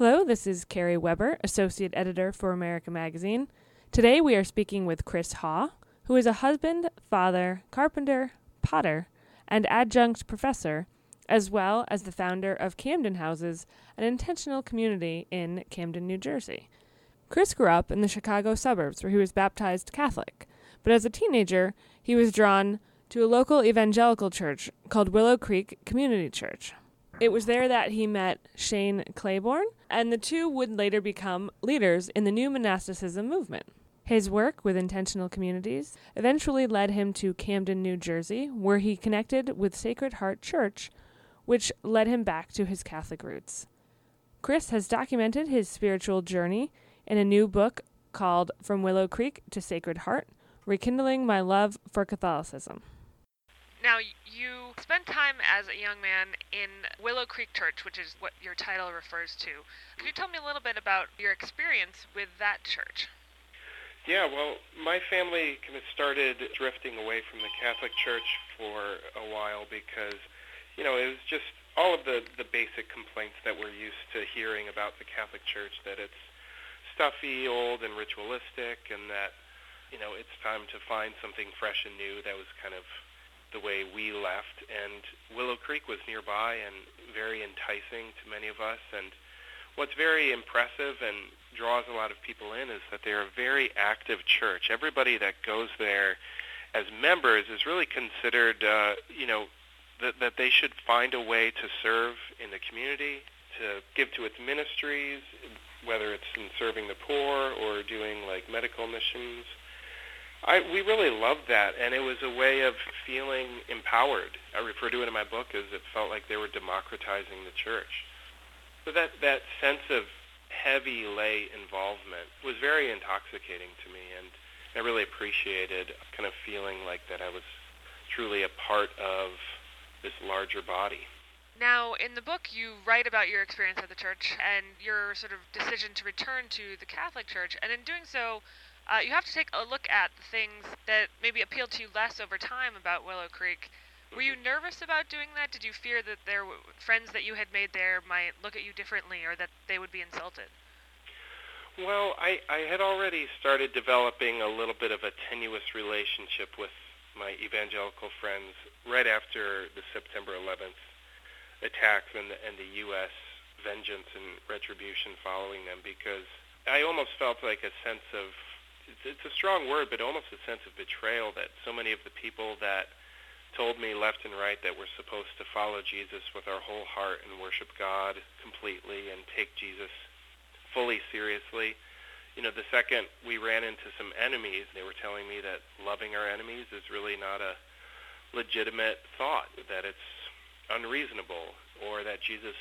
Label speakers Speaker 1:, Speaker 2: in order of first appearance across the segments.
Speaker 1: Hello, this is Carrie Weber, Associate Editor for America Magazine. Today we are speaking with Chris Haw, who is a husband, father, carpenter, potter, and adjunct professor, as well as the founder of Camden Houses, an intentional community in Camden, New Jersey. Chris grew up in the Chicago suburbs where he was baptized Catholic, but as a teenager, he was drawn to a local evangelical church called Willow Creek Community Church. It was there that he met Shane Claiborne, and the two would later become leaders in the new monasticism movement. His work with intentional communities eventually led him to Camden, New Jersey, where he connected with Sacred Heart Church, which led him back to his Catholic roots. Chris has documented his spiritual journey in a new book called From Willow Creek to Sacred Heart, Rekindling My Love for Catholicism. Now, you spent time as a young man in Willow Creek Church, which is what your title refers to. Could you tell me a little bit about your experience with that church?
Speaker 2: Yeah, well, my family kind of started drifting away from the Catholic Church for a while because, it was just all of the basic complaints that we're used to hearing about the Catholic Church, that it's stuffy, old, and ritualistic, and that, it's time to find something fresh and new. That was kind of the way we left, and Willow Creek was nearby and very enticing to many of us. And what's very impressive and draws a lot of people in is that they're a very active church. Everybody that goes there as members is really considered, that they should find a way to serve in the community, to give to its ministries, whether it's in serving the poor or doing like medical missions. We really loved that, and it was a way of feeling empowered. I refer to it in my book as it felt like they were democratizing the church. So that sense of heavy lay involvement was very intoxicating to me, and I really appreciated kind of feeling like that I was truly a part of this larger body.
Speaker 1: Now, in the book, you write about your experience at the church and your sort of decision to return to the Catholic Church, and in doing so, you have to take a look at the things that maybe appealed to you less over time about Willow Creek. Were you nervous about doing that? Did you fear that their friends that you had made there might look at you differently or that they would be insulted?
Speaker 2: Well, I had already started developing a little bit of a tenuous relationship with my evangelical friends right after the September 11th attacks and the U.S. vengeance and retribution following them, because I almost felt like a sense of, it's a strong word, but almost a sense of betrayal that so many of the people that told me left and right that we're supposed to follow Jesus with our whole heart and worship God completely and take Jesus fully seriously. The second we ran into some enemies, they were telling me that loving our enemies is really not a legitimate thought, that it's unreasonable, or that Jesus,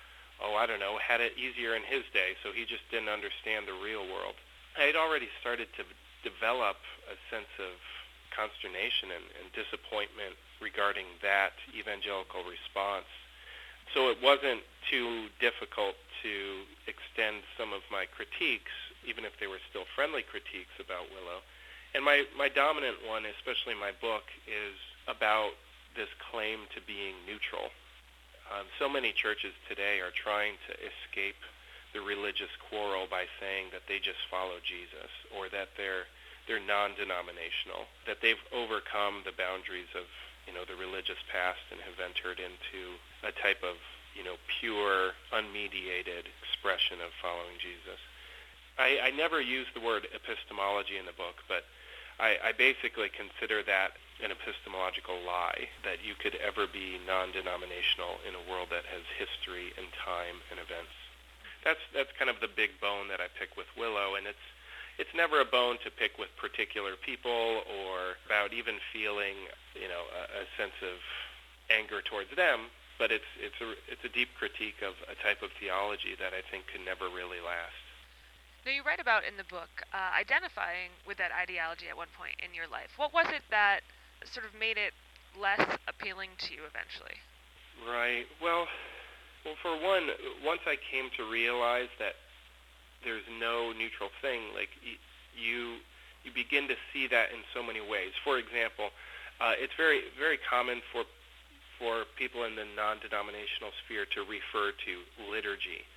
Speaker 2: had it easier in his day, so he just didn't understand the real world. I had already started to develop a sense of consternation and disappointment regarding that evangelical response. So it wasn't too difficult to extend some of my critiques, even if they were still friendly critiques about Willow. And my dominant one, especially in my book, is about this claim to being neutral. So many churches today are trying to escape the religious quarrel by saying that they just follow Jesus, or that they're non-denominational, that they've overcome the boundaries of the religious past and have entered into a type of pure, unmediated expression of following Jesus. I never use the word epistemology in the book, but I basically consider that an epistemological lie, that you could ever be non-denominational in a world that has history and time and events. That's kind of the big bone that I pick with Willow, and it's never a bone to pick with particular people or about even feeling a sense of anger towards them, but it's a deep critique of a type of theology that I think can never really last.
Speaker 1: Now, you write about in the book identifying with that ideology at one point in your life. What was it that sort of made it less appealing to you eventually?
Speaker 2: Right. Well, for one, once I came to realize that there's no neutral thing, like you begin to see that in so many ways. For example, it's very, very common for people in the non-denominational sphere to refer to liturgy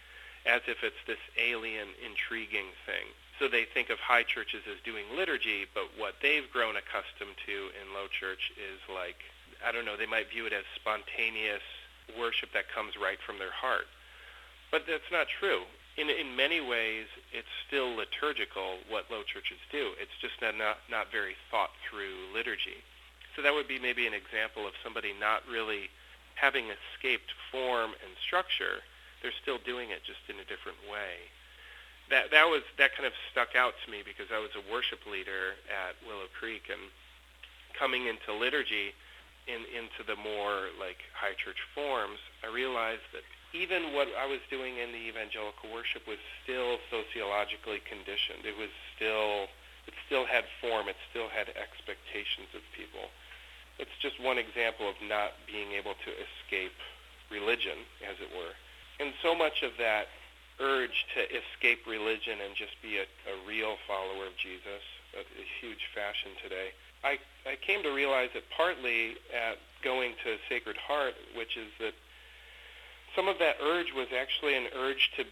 Speaker 2: as if it's this alien, intriguing thing. So they think of high churches as doing liturgy, but what they've grown accustomed to in low church is like, I don't know, they might view it as spontaneous worship that comes right from their heart. But that's not true. In many ways, it's still liturgical, what low churches do. It's just not very thought-through liturgy. So that would be maybe an example of somebody not really having escaped form and structure. They're still doing it just in a different way. That kind of stuck out to me because I was a worship leader at Willow Creek, and coming into liturgy, into the more like high church forms, I realized that even what I was doing in the evangelical worship was still sociologically conditioned. It still had form. It still had expectations of people. It's just one example of not being able to escape religion, as it were. And so much of that urge to escape religion and just be a real follower of Jesus, a huge fashion today, I came to realize that partly at going to Sacred Heart, which is that some of that urge was actually an urge to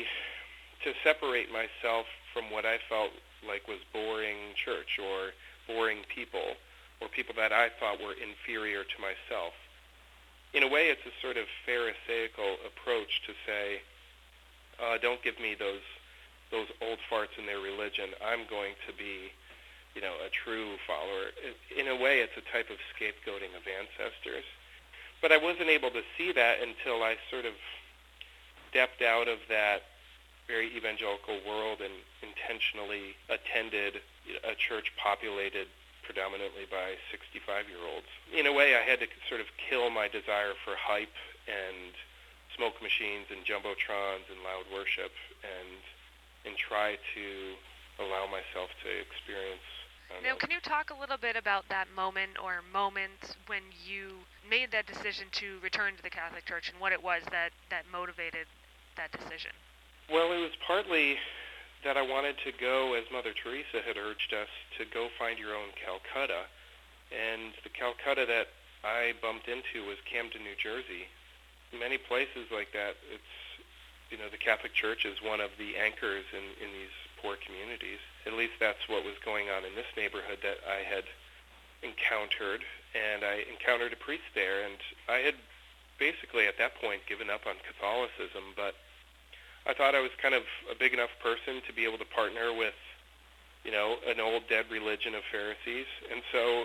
Speaker 2: separate myself from what I felt like was boring church or boring people or people that I thought were inferior to myself. In a way, it's a sort of Pharisaical approach to say, don't give me those old farts in their religion. I'm going to be, a true follower. In a way, it's a type of scapegoating of ancestors. But I wasn't able to see that until I sort of stepped out of that very evangelical world and intentionally attended a church populated predominantly by 65-year-olds. In a way, I had to sort of kill my desire for hype and smoke machines and jumbotrons and loud worship and try to allow myself to experience.
Speaker 1: Now, can you talk a little bit about that moment or moments when you made that decision to return to the Catholic Church and what it was that motivated that decision?
Speaker 2: Well, it was partly that I wanted to go, as Mother Teresa had urged us, to go find your own Calcutta. And the Calcutta that I bumped into was Camden, New Jersey. In many places like that, it's, the Catholic Church is one of the anchors in these poor communities. At least that's what was going on in this neighborhood that I had encountered. And I encountered a priest there, and I had basically at that point given up on Catholicism, but I thought I was kind of a big enough person to be able to partner with, an old dead religion of Pharisees. And so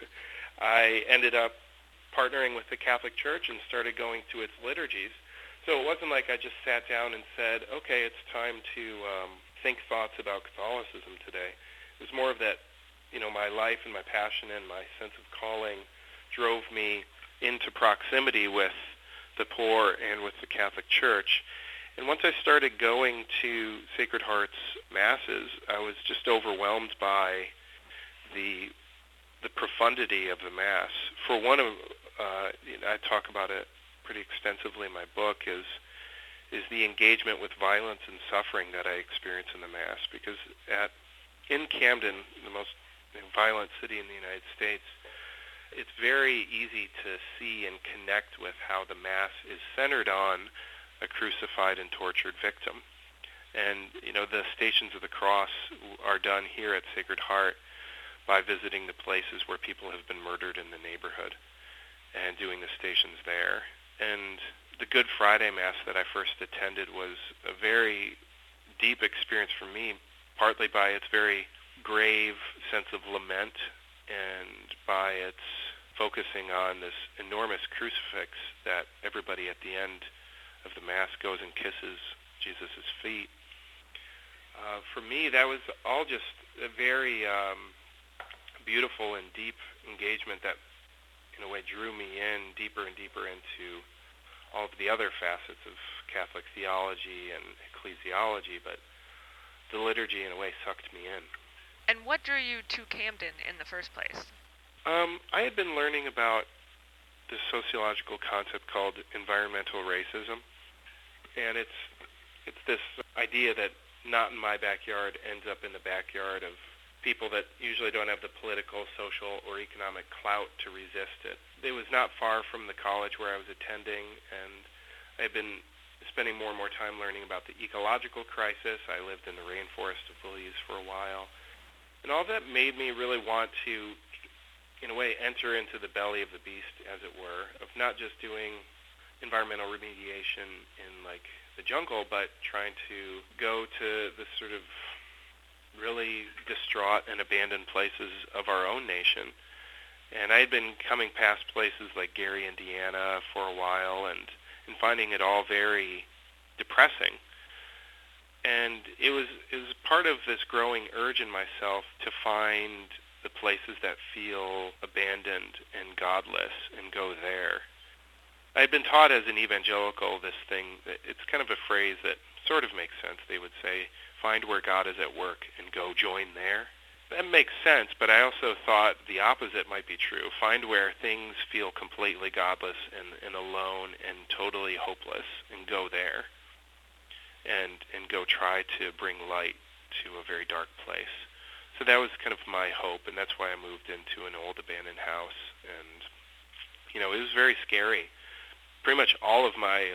Speaker 2: I ended up partnering with the Catholic Church and started going to its liturgies. So it wasn't like I just sat down and said, okay, it's time to think thoughts about Catholicism today. It was more of that, my life and my passion and my sense of calling drove me into proximity with the poor and with the Catholic Church. And once I started going to Sacred Heart's masses, I was just overwhelmed by the profundity of the Mass. For one of, I talk about it pretty extensively in my book, is the engagement with violence and suffering that I experience in the Mass. Because in Camden, the most violent city in the United States, it's very easy to see and connect with how the Mass is centered on a crucified and tortured victim. And, the Stations of the Cross are done here at Sacred Heart by visiting the places where people have been murdered in the neighborhood and doing the stations there. And the Good Friday Mass that I first attended was a very deep experience for me, partly by its very grave sense of lament and by its focusing on this enormous crucifix that everybody at the end of the Mass goes and kisses Jesus' feet. For me, that was all just a very beautiful and deep engagement that, in a way, drew me in deeper and deeper into all of the other facets of Catholic theology and ecclesiology, but the liturgy, in a way, sucked me in.
Speaker 1: And what drew you to Camden in the first place?
Speaker 2: I had been learning about this sociological concept called environmental racism, and it's this idea that not in my backyard ends up in the backyard of people that usually don't have the political, social, or economic clout to resist it. It was not far from the college where I was attending, and I had been spending more and more time learning about the ecological crisis. I lived in the rainforest of Belize for a while. And all that made me really want to, in a way, enter into the belly of the beast, as it were, of not just doing environmental remediation in, like, the jungle, but trying to go to the sort of really distraught and abandoned places of our own nation. And I had been coming past places like Gary, Indiana for a while and finding it all very depressing. And it was part of this growing urge in myself to find the places that feel abandoned and godless and go there. I had been taught as an evangelical this thing, it's kind of a phrase that sort of makes sense. They would say, find where God is at work and go join there. That makes sense, but I also thought the opposite might be true. Find where things feel completely godless and alone and totally hopeless and go there. And go try to bring light to a very dark place. So that was kind of my hope, and that's why I moved into an old abandoned house. And, it was very scary. Pretty much all of my,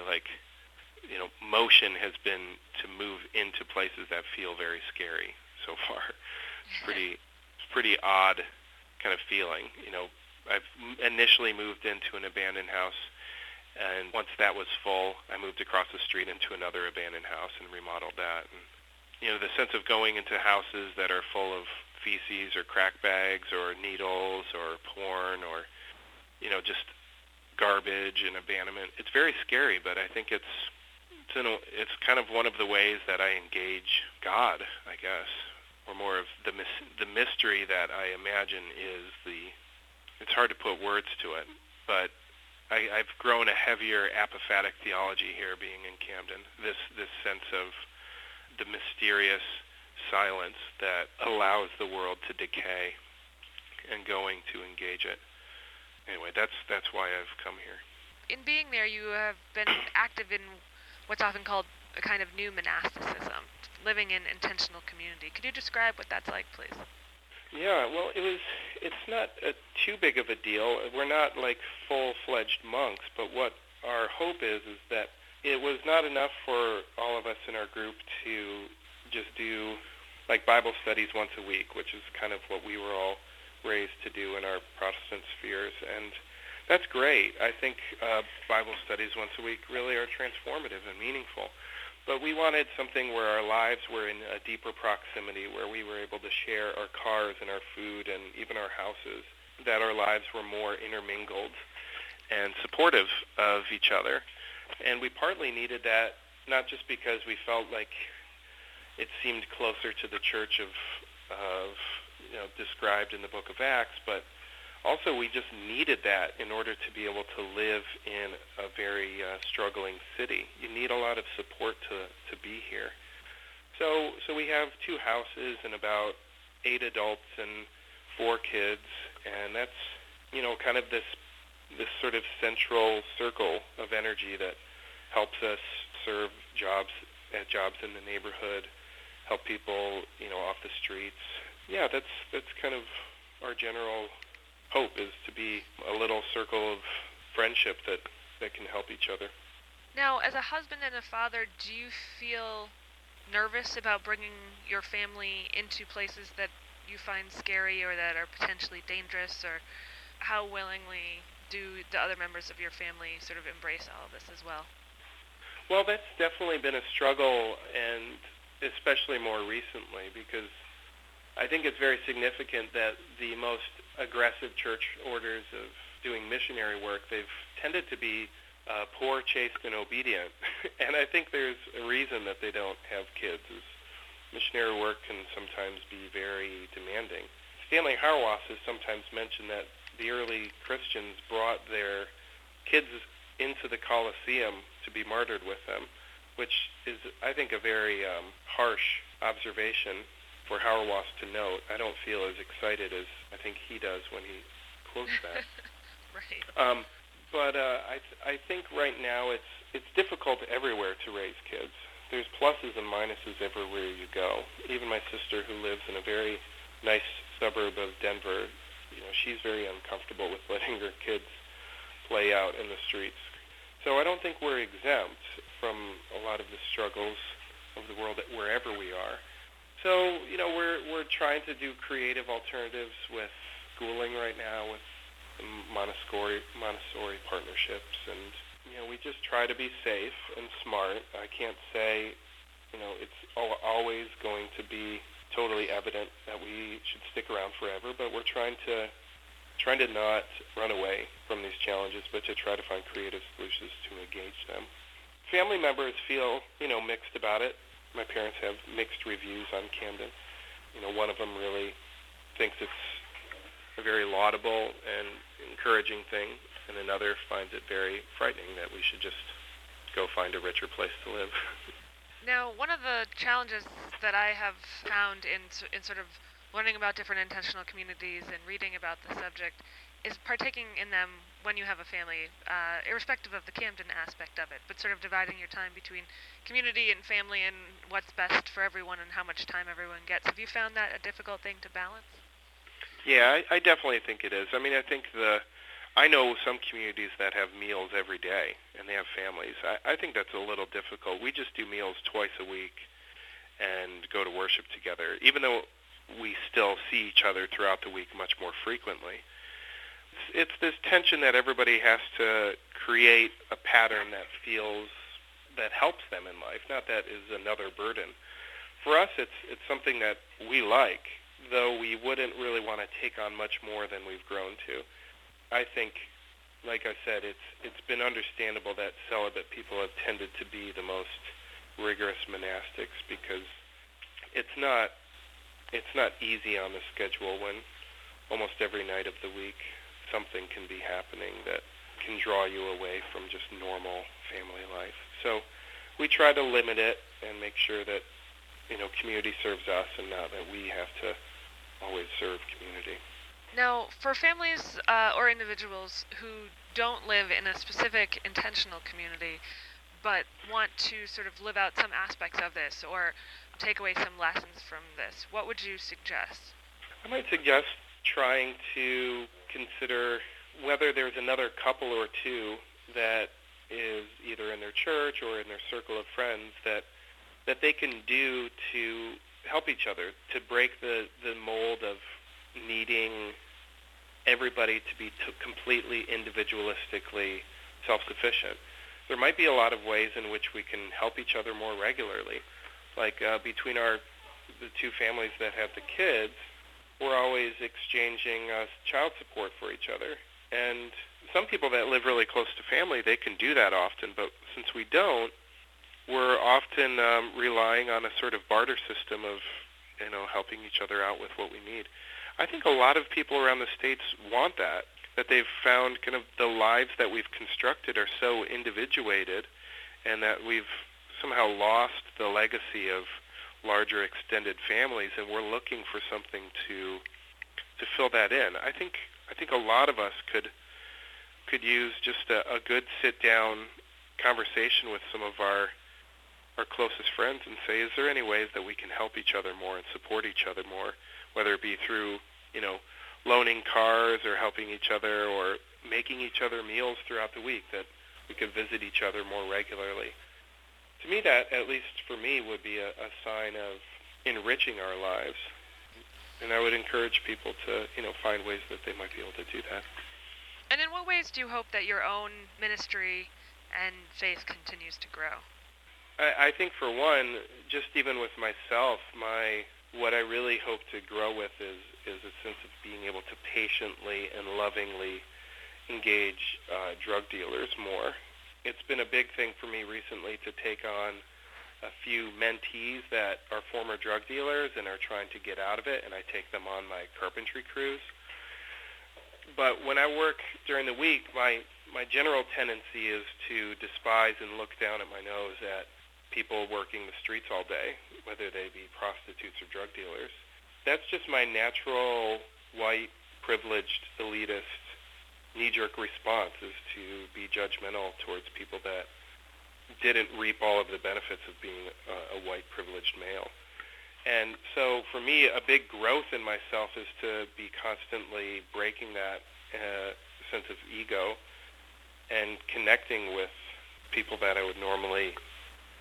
Speaker 2: motion has been to move into places that feel very scary so far. It's pretty odd kind of feeling. I've initially moved into an abandoned house, and once that was full, I moved across the street into another abandoned house and remodeled that. And, the sense of going into houses that are full of feces or crack bags or needles or porn or, just garbage and abandonment, it's very scary, but I think it's kind of one of the ways that I engage God, I guess, or more of the mystery that I imagine is it's hard to put words to it, but I've grown a heavier apophatic theology here being in Camden, this sense of the mysterious silence that allows the world to decay and going to engage it. Anyway, that's why I've come here.
Speaker 1: In being there, you have been active in what's often called a kind of new monasticism, living in intentional community. Could you describe what that's like, please?
Speaker 2: Yeah, well, it's not too big of a deal. We're not like full-fledged monks, but what our hope is that it was not enough for all of us in our group to just do like Bible studies once a week, which is kind of what we were all raised to do in our Protestant spheres. And that's great. I think Bible studies once a week really are transformative and meaningful. But we wanted something where our lives were in a deeper proximity, where we were able to share our cars and our food and even our houses, that our lives were more intermingled and supportive of each other. And we partly needed that, not just because we felt like it seemed closer to the church of described in the book of Acts, but also we just needed that in order to be able to live in a very struggling city. You need a lot of support to be here. So we have 2 houses and about 8 adults and 4 kids, and that's kind of this sort of central circle of energy that helps us serve jobs in the neighborhood, help people off the streets. Yeah, that's kind of our general hope, is to be a little circle of friendship that can help each other.
Speaker 1: Now, as a husband and a father, do you feel nervous about bringing your family into places that you find scary or that are potentially dangerous, or how willingly do the other members of your family sort of embrace all of this as well?
Speaker 2: Well, that's definitely been a struggle, and especially more recently, because I think it's very significant that the most aggressive church orders of doing missionary work, they've tended to be poor, chaste, and obedient. And I think there's a reason that they don't have kids. Missionary work can sometimes be very demanding. Stanley Hauerwas has sometimes mentioned that the early Christians brought their kids into the Colosseum to be martyred with them, which is, I think, a very harsh observation for Hauerwas to note. I don't feel as excited as I think he does when he quotes that.
Speaker 1: Right.
Speaker 2: But I think right now it's difficult everywhere to raise kids. There's pluses and minuses everywhere you go. Even my sister, who lives in a very nice suburb of Denver, she's very uncomfortable with letting her kids play out in the streets. So I don't think we're exempt. from a lot of the struggles of the world wherever we are. So, we're trying to do creative alternatives with schooling right now with Montessori partnerships, and we just try to be safe and smart. I can't say it's always going to be totally evident that we should stick around forever, but we're trying to not run away from these challenges, but to try to find creative solutions to engage them. Family members feel mixed about it. My parents have mixed reviews on Camden. One of them really thinks it's a very laudable and encouraging thing, and another finds it very frightening that we should just go find a richer place to live.
Speaker 1: Now, one of the challenges that I have found in sort of learning about different intentional communities and reading about the subject is partaking in them when you have a family, irrespective of the Camden aspect of it, but sort of dividing your time between community and family and what's best for everyone and how much time everyone gets. Have you found that a difficult thing to balance?
Speaker 2: Yeah, I definitely think it is. I mean, I know some communities that have meals every day and they have families. I think that's a little difficult. We just do meals twice a week and go to worship together, even though we still see each other throughout the week much more frequently. It's this tension that everybody has to create a pattern that helps them in life, not that is another burden. For us, it's something that we like, though we wouldn't really want to take on much more than we've grown to. I think, like I said, it's been understandable that celibate people have tended to be the most rigorous monastics because it's not easy on the schedule when almost every night of the week something can be happening that can draw you away from just normal family life. So we try to limit it and make sure that community serves us and not that we have to always serve community.
Speaker 1: Now, for families or individuals who don't live in a specific intentional community but want to sort of live out some aspects of this or take away some lessons from this, what would you suggest?
Speaker 2: I might suggest trying to consider whether there's another couple or two that is either in their church or in their circle of friends that they can do to help each other, to break the mold of needing everybody to be completely individualistically self-sufficient. There might be a lot of ways in which we can help each other more regularly. Like between the two families that have the kids, we're always exchanging child support for each other. And some people that live really close to family, they can do that often, but since we don't, we're often relying on a sort of barter system of, helping each other out with what we need. I think a lot of people around the States want that they've found kind of the lives that we've constructed are so individuated and that we've somehow lost the legacy of larger extended families, and we're looking for something to fill that in. I think a lot of us could use just a good sit-down conversation with some of our closest friends and say, is there any ways that we can help each other more and support each other more, whether it be through, loaning cars or helping each other or making each other meals throughout the week, that we could visit each other more regularly. To me, that, at least for me, would be a sign of enriching our lives. And I would encourage people to, find ways that they might be able to do that.
Speaker 1: And in what ways do you hope that your own ministry and faith continues to grow?
Speaker 2: I think, for one, just even with myself, what I really hope to grow with is a sense of being able to patiently and lovingly engage drug dealers more. It's been a big thing for me recently to take on a few mentees that are former drug dealers and are trying to get out of it, and I take them on my carpentry crews. But when I work during the week, my general tendency is to despise and look down at my nose at people working the streets all day, whether they be prostitutes or drug dealers. That's just my natural, white, privileged, elitist, knee-jerk response, is to be judgmental towards people that didn't reap all of the benefits of being a white, privileged male. And so for me, a big growth in myself is to be constantly breaking that sense of ego and connecting with people that I would normally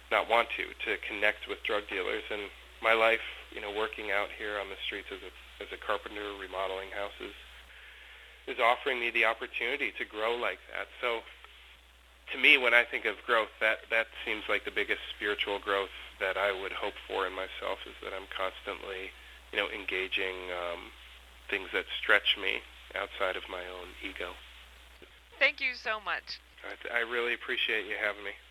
Speaker 2: not want to connect with drug dealers. And my life, working out here on the streets as a carpenter, remodeling houses, is offering me the opportunity to grow like that. So to me, when I think of growth, that seems like the biggest spiritual growth that I would hope for in myself, is that I'm constantly, engaging things that stretch me outside of my own ego.
Speaker 1: Thank you so much.
Speaker 2: I really appreciate you having me.